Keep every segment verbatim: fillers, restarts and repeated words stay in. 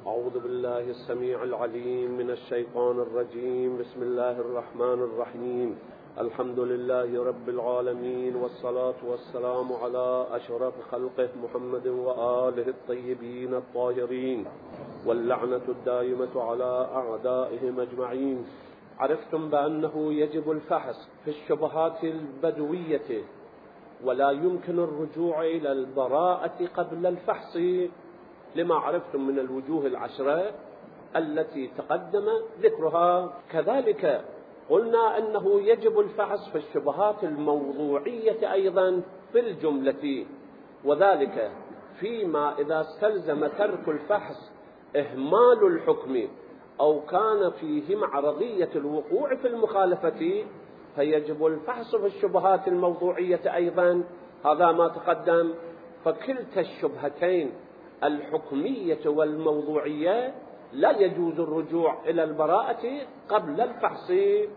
أعوذ بالله السميع العليم من الشيطان الرجيم. بسم الله الرحمن الرحيم. الحمد لله رب العالمين، والصلاة والسلام على أشرف خلقه محمد وآله الطيبين الطاهرين، واللعنة الدائمة على أعدائهم أجمعين. عرفتم بأنه يجب الفحص في الشبهات البدوية، ولا يمكن الرجوع إلى البراءة قبل الفحص، لما عرفتم من الوجوه العشرة التي تقدم ذكرها. كذلك قلنا أنه يجب الفحص في الشبهات الموضوعية أيضا في الجملة، وذلك فيما إذا استلزم ترك الفحص إهمال الحكم أو كان فيه معرضية الوقوع في المخالفة، فيجب الفحص في الشبهات الموضوعية أيضا. هذا ما تقدم. فكلتا الشبهتين الحكمية والموضوعية لا يجوز الرجوع إلى البراءة قبل الفحص.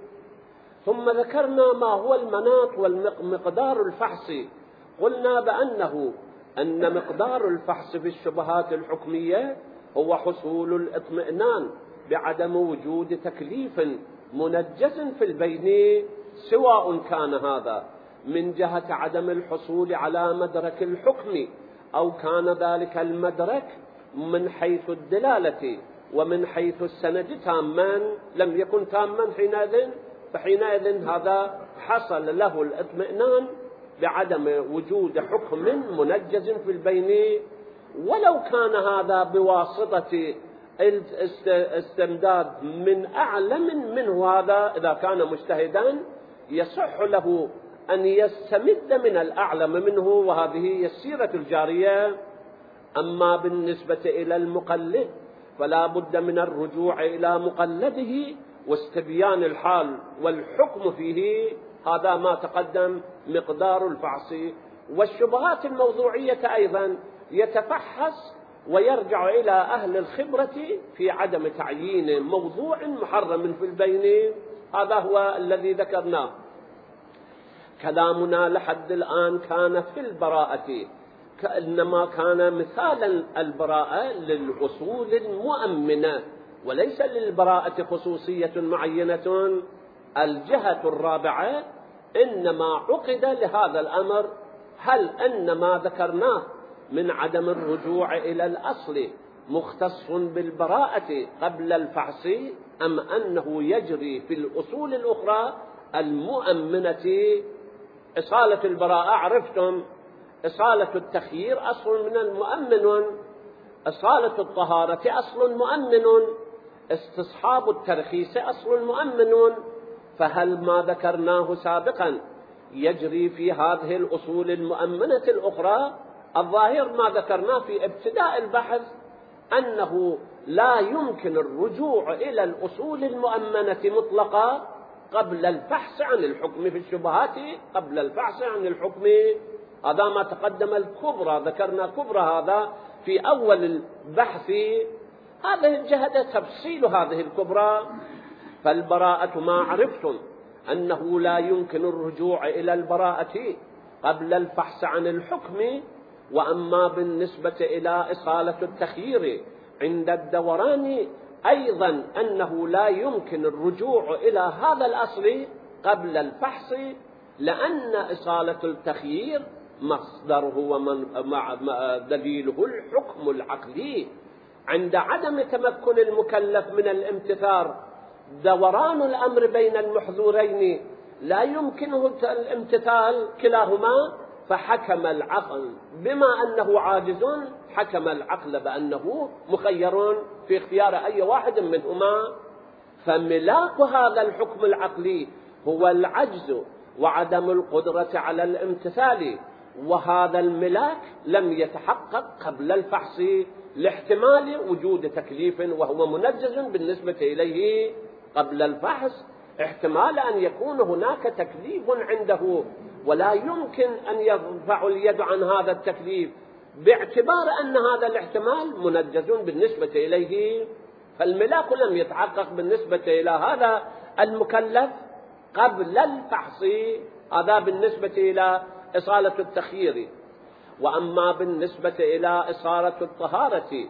ثم ذكرنا ما هو المناط والمقدار الفحص. قلنا بأنه أن مقدار الفحص في الشبهات الحكمية هو حصول الاطمئنان بعدم وجود تكليف منجز في البين، سواء كان هذا من جهة عدم الحصول على مدرك الحكم، أو كان ذلك المدرك من حيث الدلالة ومن حيث السند تاما. لم يكن تاما حينئذ، فحينئذ هذا حصل له الاطمئنان بعدم وجود حكم منجز في البين. ولو كان هذا بواسطة استمداد من أعلم منه، هذا إذا كان مجتهدا يصح له أن يستمد من الأعلم منه، وهذه السيرة الجارية. أما بالنسبة إلى المقلد فلا بد من الرجوع إلى مقلده واستبيان الحال والحكم فيه. هذا ما تقدم مقدار الفحص. والشبهات الموضوعية أيضا يتفحص ويرجع إلى أهل الخبرة في عدم تعيين موضوع محرم في البين. هذا هو الذي ذكرناه. كلامنا لحد الآن كان في البراءة، كأنما كان مثالا البراءة للأصول المؤمنة وليس للبراءة خصوصية معينة. الجهة الرابعة إنما عقد لهذا الأمر هل أن ما ذكرناه من عدم الرجوع إلى الأصل مختص بالبراءة قبل الفحص، أم أنه يجري في الأصول الأخرى المؤمنة. إصالة البراءة عرفتم، إصالة التخيير أصل من المؤمن، إصالة الطهارة أصل مؤمن، استصحاب الترخيص أصل مؤمن. فهل ما ذكرناه سابقا يجري في هذه الأصول المؤمنة الأخرى؟ الظاهر ما ذكرناه في ابتداء البحث أنه لا يمكن الرجوع إلى الأصول المؤمنة مطلقا قبل البحث عن الحكم في الشبهات، قبل البحث عن الحكم. هذا ما تقدم الكبرى، ذكرنا كبرى هذا في أول البحث. هذه الجهة تفصيل هذه الكبرى. فالبراءة ما عرفتم أنه لا يمكن الرجوع إلى البراءة قبل البحث عن الحكم. وأما بالنسبة إلى إصالة التخيير عند الدوران أيضا أنه لا يمكن الرجوع إلى هذا الأصل قبل الفحص، لأن إصالة التخيير مصدره ومن دليله الحكم العقلي. عند عدم تمكن المكلف من الامتثال دوران الأمر بين المحذورين لا يمكنه الامتثال كلاهما، فحكم العقل بما أنه عاجز، حكم العقل بأنه مخير في اختيار أي واحد منهما. فملاك هذا الحكم العقلي هو العجز وعدم القدرة على الامتثال، وهذا الملاك لم يتحقق قبل الفحص لاحتمال وجود تكليف وهو منجز بالنسبة إليه قبل الفحص، احتمال أن يكون هناك تكليف عنده ولا يمكن أن يرفع اليد عن هذا التكليف باعتبار أن هذا الاحتمال منجز بالنسبة إليه. فالملاك لم يتحقق بالنسبة إلى هذا المكلف قبل الفحص. هذا بالنسبة إلى إصالة التخيير. وأما بالنسبة إلى إصالة الطهارة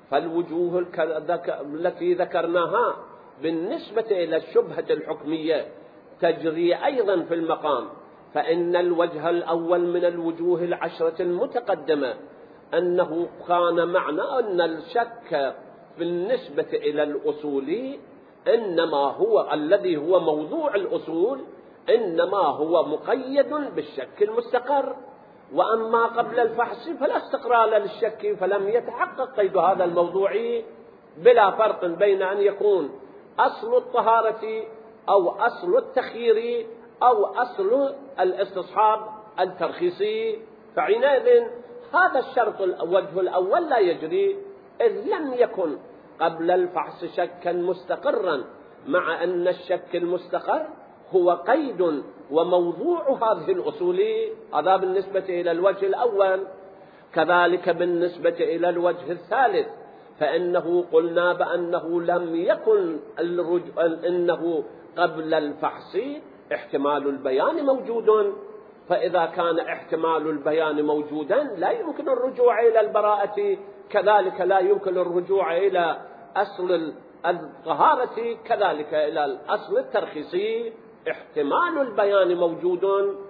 فالوجوه التي ذكرناها بالنسبة إلى الشبهة الحكمية تجري أيضا في المقام، فإن الوجه الأول من الوجوه العشرة المتقدمة أنه كان معنى أن الشك بالنسبة إلى الأصول إنما هو الذي هو موضوع الأصول إنما هو مقيد بالشك المستقر، وأما قبل الفحص فلا استقرار للشك، فلم يتحقق قيد هذا الموضوع، بلا فرق بين أن يكون أصل الطهارة أو أصل التخيير أو أصل الاستصحاب الترخيصي. فعنئذ هذا الشرط الوجه الأول لا يجري، إذ لم يكن قبل الفحص شكا مستقرا، مع أن الشك المستقر هو قيد وموضوع هذه الأصول. هذا بالنسبة إلى الوجه الأول. كذلك بالنسبة إلى الوجه الثالث، فإنه قلنا بأنه لم يكن الرجوع إنه قبل الفحص احتمال البيان موجود، فإذا كان احتمال البيان موجودا لا يمكن الرجوع إلى البراءة، كذلك لا يمكن الرجوع إلى أصل الطهارة، كذلك إلى الأصل الترخيصي، احتمال البيان موجود.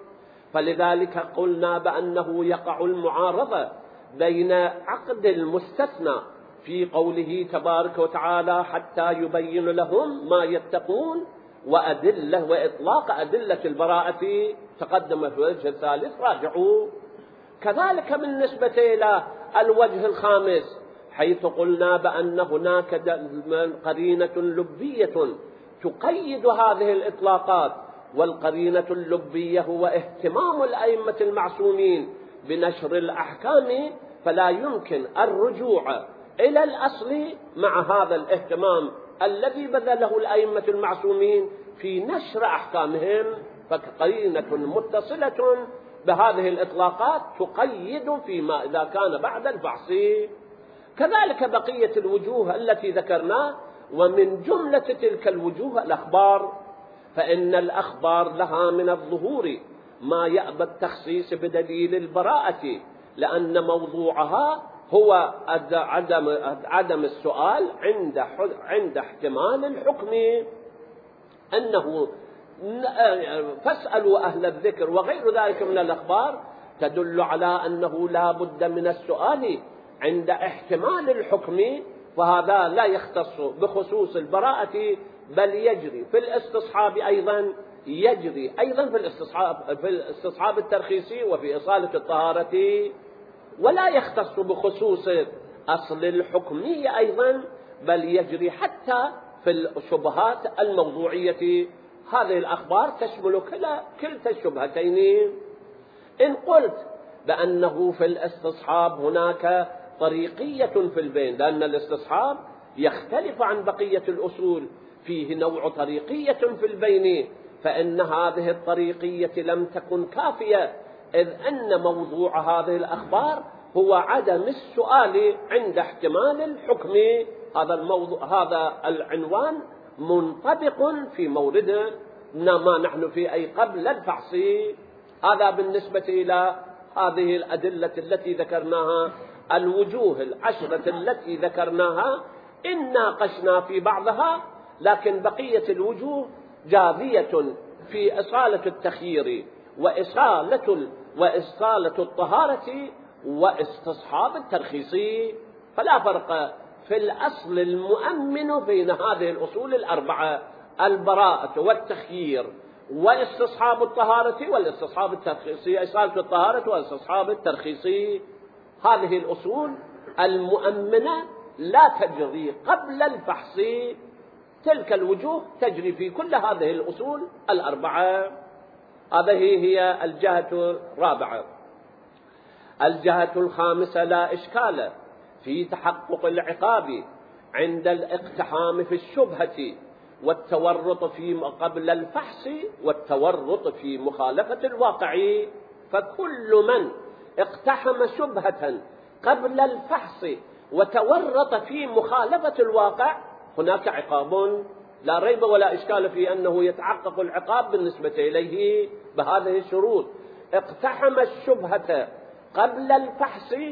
فلذلك قلنا بأنه يقع المعارضة بين عقد المستثنى في قوله تبارك وتعالى حتى يبين لهم ما يتقون، وأدلة وإطلاق أدلة البراءة تقدم في الوجه الثالث راجعوا. كذلك بالنسبة إلى الوجه الخامس، حيث قلنا بأن هناك قرينة لبية تقيد هذه الإطلاقات، والقرينة اللبية هو اهتمام الأئمة المعصومين بنشر الأحكام، فلا يمكن الرجوع إلى الأصل مع هذا الاهتمام الذي بذله الأئمة المعصومين في نشر أحكامهم، فقرينة متصلة بهذه الإطلاقات تقيد فيما إذا كان بعد الفحص. كذلك بقية الوجوه التي ذكرناه، ومن جملة تلك الوجوه الأخبار، فإن الأخبار لها من الظهور ما يأبى التخصيص بدليل البراءة، لأن موضوعها هو عدم عدم السؤال عند عند احتمال الحكم، أنه فاسألوا أهل الذكر وغير ذلك من الأخبار تدل على أنه لا بد من السؤال عند احتمال الحكم، فهذا لا يختص بخصوص البراءة، بل يجري في الاستصحاب أيضا، يجري أيضا في الاستصحاب في الاستصحاب الترخيصي وفي إصالة الطهارة، ولا يختص بخصوص أصل الحكمية أيضا، بل يجري حتى في الشبهات الموضوعية. هذه الأخبار تشمل كلا كلتا الشبهتين. إن قلت بأنه في الاستصحاب هناك طريقية في البين، لأن الاستصحاب يختلف عن بقية الأصول، فيه نوع طريقية في البين، فإن هذه الطريقية لم تكن كافية، إذ أن موضوع هذه الأخبار هو عدم السؤال عند احتمال الحكم. هذا الموضوع هذا العنوان منطبق في موردنا ما نحن فيه، أي قبل الفحص. هذا بالنسبة إلى هذه الأدلة التي ذكرناها، الوجوه العشرة التي ذكرناها إن ناقشنا في بعضها، لكن بقية الوجوه جاذية في إصالة التخيير وإصالة وإصالة الطهارة واستصحاب الترخيص، فلا فرق في الأصل المؤمن بين هذه الأصول الأربعة: البراءة والتخيير واستصحاب الطهارة والاستصحاب الترخيصي، إصالة الطهارة والاستصحاب الترخيصي. هذه الأصول المؤمنة لا تجري قبل الفحص، تلك الوجوه تجري في كل هذه الأصول الأربعة. هذه هي الجهة الرابعة. الجهة الخامسة: لا إشكال في تحقق العقاب عند الاقتحام في الشبهة والتورط في قبل الفحص والتورط في مخالفة الواقع. فكل من اقتحم شبهة قبل الفحص وتورط في مخالفة الواقع هناك عقاب، لا ريب ولا إشكال في أنه يتحقق العقاب بالنسبة إليه بهذه الشروط: اقتحم الشبهة قبل الفحص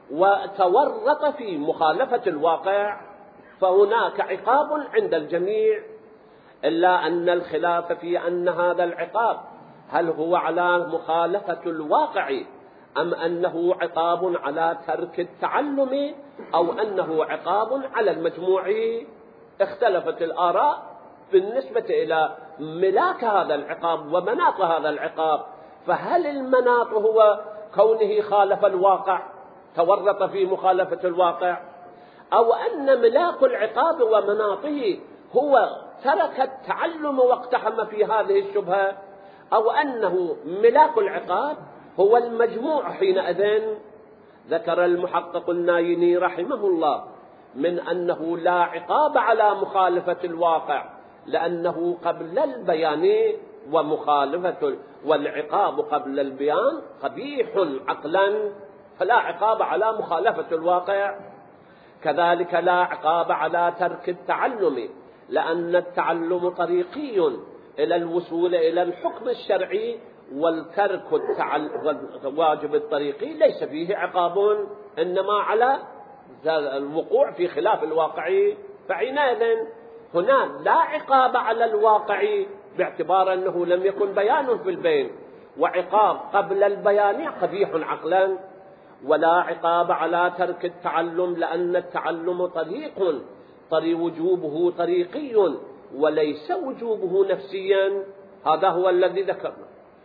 وتورط في مخالفة الواقع فهناك عقاب عند الجميع، إلا أن الخلاف في أن هذا العقاب هل هو على مخالفة الواقع أم أنه عقاب على ترك التعلم أو أنه عقاب على المجموع. اختلفت الآراء بالنسبة إلى ملاك هذا العقاب ومناط هذا العقاب، فهل المناط هو كونه خالف الواقع تورط في مخالفة الواقع، أو أن ملاك العقاب ومناطه هو ترك التعلم واقتحم في هذه الشبهة، أو أنه ملاك العقاب هو المجموع حينئذ. ذكر المحقق النايني رحمه الله من أنه لا عقاب على مخالفة الواقع لأنه قبل البيان ومخالفة، والعقاب قبل البيان قبيح عقلا، فلا عقاب على مخالفة الواقع. كذلك لا عقاب على ترك التعلم لأن التعلم طريقي إلى الوصول إلى الحكم الشرعي، والترك الواجب الطريقي ليس فيه عقاب، إنما على الوقوع في خلاف الواقع. فحينئذ هنا لا عقاب على الواقع باعتبار أنه لم يكن بيان في البين، وعقاب قبل البيان قبيح عقلا. ولا عقاب على ترك التعلم لأن التعلم طريق طري وجوبه طريقي وليس وجوبه نفسيا، هذا هو الذي ذكرنا.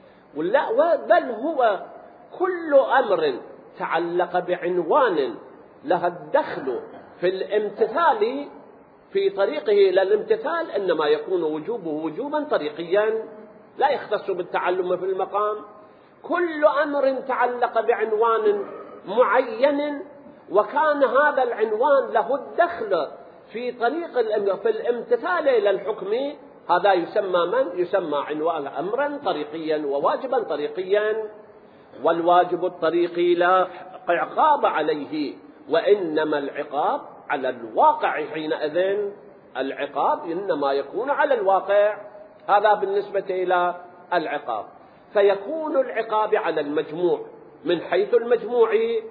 بل هو كل أمر تعلق بعنوان لها الدخل في الامتثال في طريقه إلى الامتثال إنما يكون وجوبه وجوبا طريقيا لا يختص بالتعلم في المقام. كل أمر تعلق بعنوان معين وكان هذا العنوان له الدخل في طريق في الامتثال إلى الحكم، هذا يسمى من؟ يسمى عنوان أمرا طريقيا وواجبا طريقيا. والواجب الطريقي لا عقاب عليه، وإنما العقاب على الواقع. حينئذ العقاب إنما يكون على الواقع. هذا بالنسبة إلى العقاب. فيكون العقاب على المجموع من حيث المجموع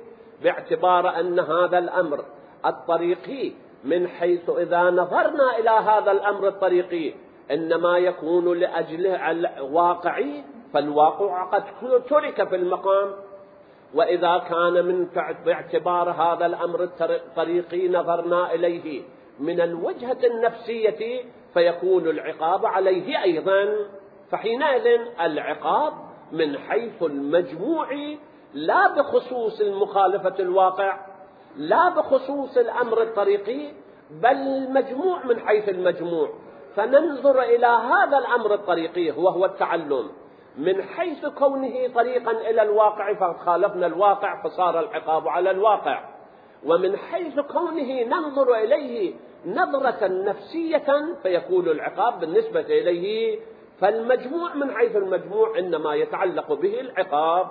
باعتبار أن هذا الأمر الطريقي من حيث إذا نظرنا إلى هذا الأمر الطريقي إنما يكون لأجل الواقعي، فالواقع قد ترك في المقام. وإذا كان من باعتبار هذا الأمر الطريقي نظرنا إليه من الوجهة النفسية فيكون العقاب عليه أيضا. فحينئذ العقاب من حيث المجموع لا بخصوص المخالفة الواقع، لا بخصوص الأمر الطريقي، بل المجموع من حيث المجموع. فننظر إلى هذا الأمر الطريقي وهو التعلم من حيث كونه طريقا إلى الواقع فخالفنا الواقع فصار العقاب على الواقع، ومن حيث كونه ننظر إليه نظرة نفسية فيكون العقاب بالنسبة إليه. فالمجموع من حيث المجموع إنما يتعلق به العقاب.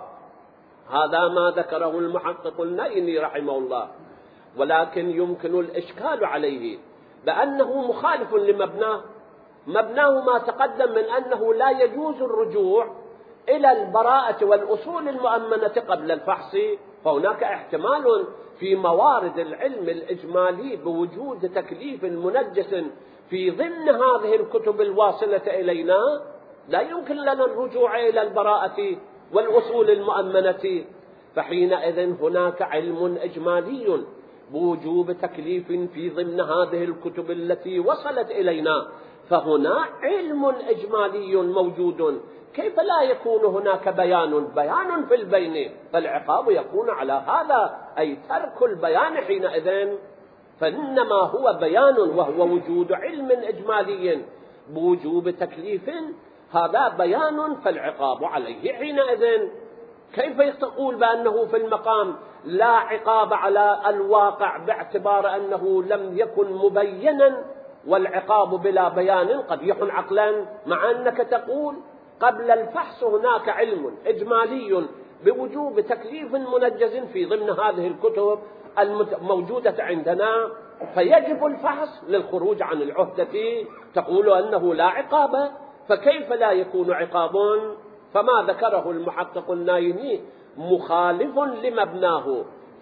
هذا ما ذكره المحقق النايني رحمه الله. ولكن يمكن الإشكال عليه بأنه مخالف لمبناه. مبناه ما تقدم من أنه لا يجوز الرجوع إلى البراءة والأصول المؤمنة قبل الفحص. فهناك احتمال في موارد العلم الإجمالي بوجود تكليف منجس في ضمن هذه الكتب الواصلة إلينا، لا يمكن لنا الرجوع إلى البراءة والأصول المؤمنة. فحينئذ هناك علم إجمالي بوجوب تكليف في ضمن هذه الكتب التي وصلت إلينا، فهنا علم إجمالي موجود. كيف لا يكون هناك بيان بيان في البين؟ فالعقاب يكون على هذا، أي ترك البيان حينئذ. فإنما هو بيان وهو وجود علم إجمالي بوجوب تكليف، هذا بيان فالعقاب عليه حينئذ. كيف تقول بأنه في المقام لا عقاب على الواقع باعتبار أنه لم يكن مبينا والعقاب بلا بيان قبيح عقلا، مع أنك تقول قبل الفحص هناك علم إجمالي بوجوب تكليف منجز في ضمن هذه الكتب الموجودة عندنا، فيجب الفحص للخروج عن العهدة. تقول أنه لا عقاب، فكيف لا يكون عقاب؟ فما ذكره المحقق النايني مخالف لمبناه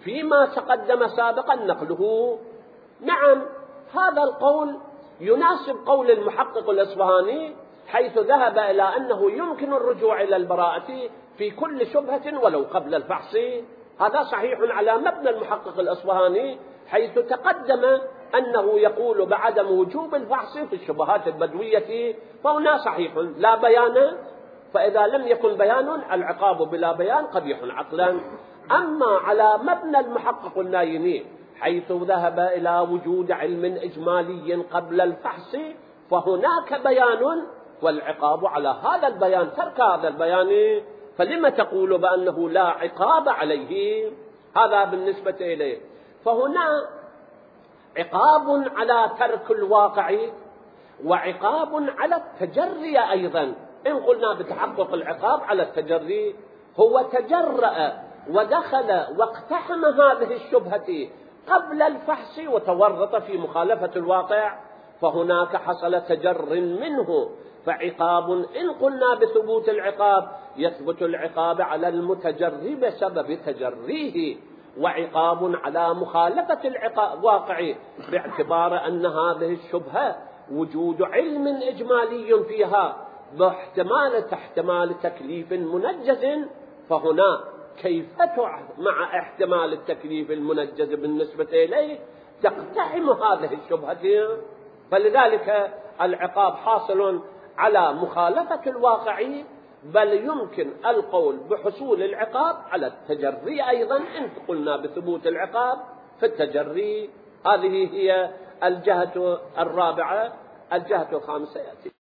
فيما تقدم سابقا نقله. نعم، هذا القول يناسب قول المحقق الأصبهاني حيث ذهب إلى أنه يمكن الرجوع إلى البراءة في كل شبهة ولو قبل الفحص. هذا صحيح على مبنى المحقق الأصبهاني حيث تقدم أنه يقول بعدم وجوب الفحص في الشبهات البدوية، فهنا صحيح لا بيان، فإذا لم يكن بيان العقاب بلا بيان قبيح عقلا. أما على مبنى المحقق النايمي حيث ذهب إلى وجود علم إجمالي قبل الفحص فهناك بيان والعقاب على هذا البيان، ترك هذا البيان فلما تقول بأنه لا عقاب عليه؟ هذا بالنسبة إليه. فهنا عقاب على ترك الواقع وعقاب على التجري أيضا. إن قلنا بتحقق العقاب على التجري، هو تجرأ ودخل واقتحم هذه الشبهة قبل الفحص وتورط في مخالفة الواقع، فهناك حصل تجر منه، فعقاب إن قلنا بثبوت العقاب يثبت العقاب على المتجري بسبب تجريه، وعقاب على مخالفة الواقع باعتبار أن هذه الشبهة وجود علم إجمالي فيها باحتمال احتمال تكليف منجز، فهنا كيف مع احتمال التكليف المنجز بالنسبة إليه تقتحم هذه الشبهة؟ فلذلك العقاب حاصل على مخالفة الواقع، بل يمكن القول بحصول العقاب على التجري أيضا إن قلنا بثبوت العقاب في التجري. هذه هي الجهة الرابعة. الجهة الخامسة يأتي